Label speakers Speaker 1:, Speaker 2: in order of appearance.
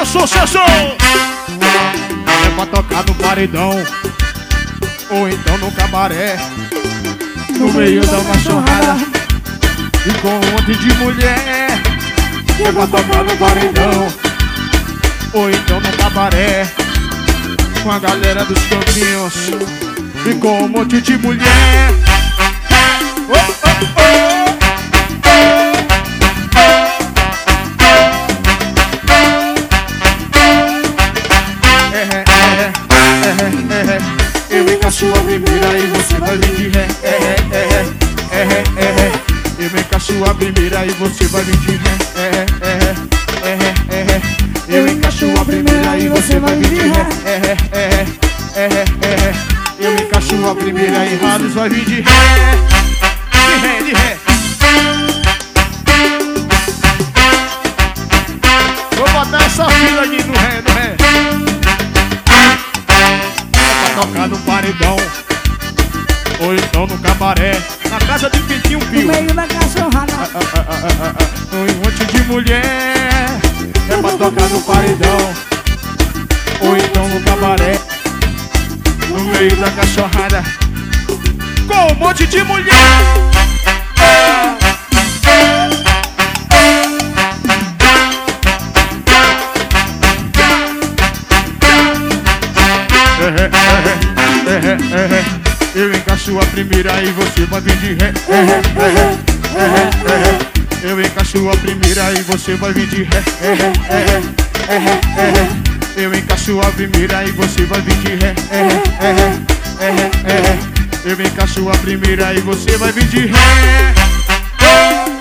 Speaker 1: sucesso! É pra tocar no paredão ou então no cabaré, no meio da machorrada e com um monte de mulher. É pra tocar no paredão ou então no cabaré, com a galera dos campinhos e com um monte de mulher. Oh, oh, oh. Eu encaixo a primeira e você vai vir de ré. Eu encaixo a primeira e você vai vir de ré. Eu encaixo a primeira e você vai vir de ré. Eu encaixo a primeira e Rales vai vir de ré. De ré, de ré. Vou botar essa fila aqui no ré, no ré. Tocar no paredão ou então no cabaré, na casa de Pintinho Pio,
Speaker 2: no meio da cachorrada,
Speaker 1: um monte de mulher. É pra tocar no paredão ou então no cabaré, no meio da cachorrada, com um monte de mulher. Eu encaixo a primeira e você vai vir de ré. Eu encaixo a primeira e você vai vir de ré. Eu encaixo a primeira e você vai vir de ré. Eu encaixo a primeira e você vai vir de ré.